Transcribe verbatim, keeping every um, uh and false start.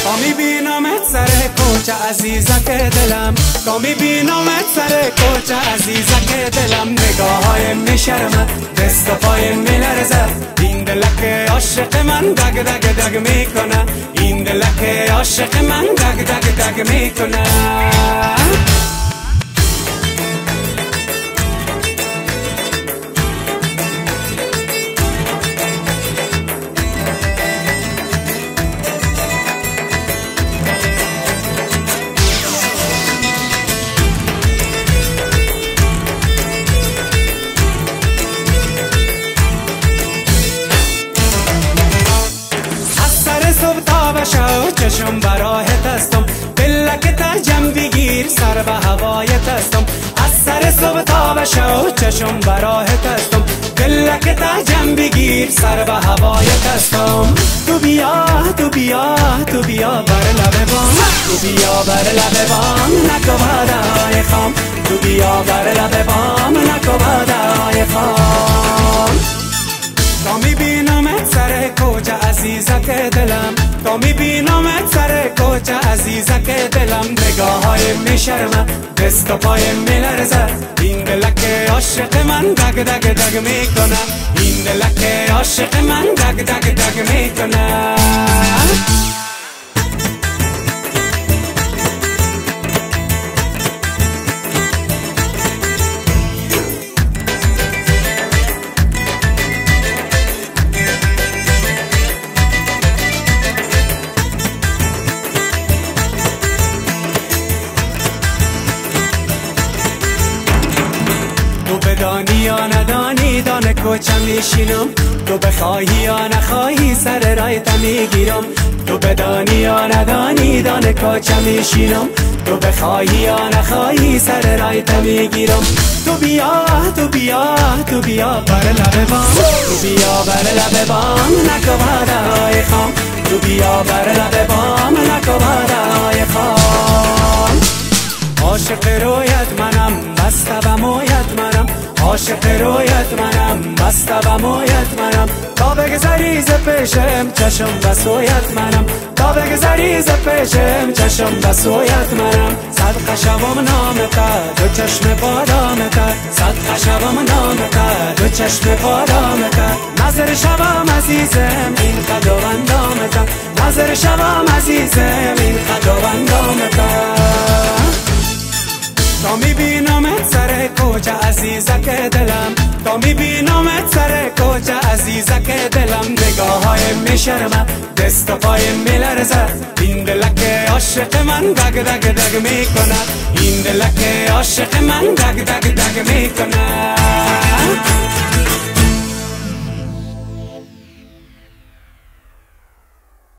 تا میبینمت سر کوچه عزیزک دلم، تا میبینمت سر کوچه عزیزک دلم، نگاه های میشرمه دست و پای میلرزه، این دلک عاشق من دگ دگ دگ میکنه، این دلک عاشق من دگ دگ دگ میکنه. چشم براهت هستم، دلک ترجم بگیر سر به هوایت هستم، از سر صبح تا به شو چشم براهت هستم، دلک ترجم بگیر سر به هوایت هستم. تو بیا تو بیا تو بیا بر لب بام، تو بیا بر لب بام نکو بادای خام، تو بیا بر لب بام نکو بادای خام. تا میبینمت سر کوچه عزیزک دلم، تا میبینمت سر کوچه عزیزک دلم، نگاه های میشرمه دست و پای میلرزه، این دلک عاشق من دگ دگ دگ میکنه، این دلک عاشق من دگ دگ دگ میکنه. بدانی یا ندانی دانه کوچه میشینم، تو بخواهی یا نخواهی سر رایت میگیرم، تو بدانی یا ندانی دانه کوچه میشینم، تو بخواهی یا نخواهی سر رایت میگیرم. تو بیا تو بیا تو بیا بر لب بام، تو بیا بر لب بام نکو بادای خام، تو بیا بر لب بام نکو بادای خام. عاشق رویت منم بسته و مویت منم، عاشق رویت منم بسته و مویت منم، تا بگذری ز پیشم چشم به سویت منم، تا بگذری ز پیشم چشم به سویت منم. صدقه شوم نامت دو چشم بادامت، صدقه شوم نامت دو چشم بادامت، نظر شوم عزیزم این قد و اندامت، نظر شوم عزیزم این قد و اندامت. تا میبینمت سر کوچه عزیزک دلم، تا میبینمت سر کوچه عزیزک دلم، نگاه های میشرمه دست و پای میلرزه، این دلک عاشق من دگ دگ دگ میکنه، این دلک عاشق من دگ دگ دگ میکنه.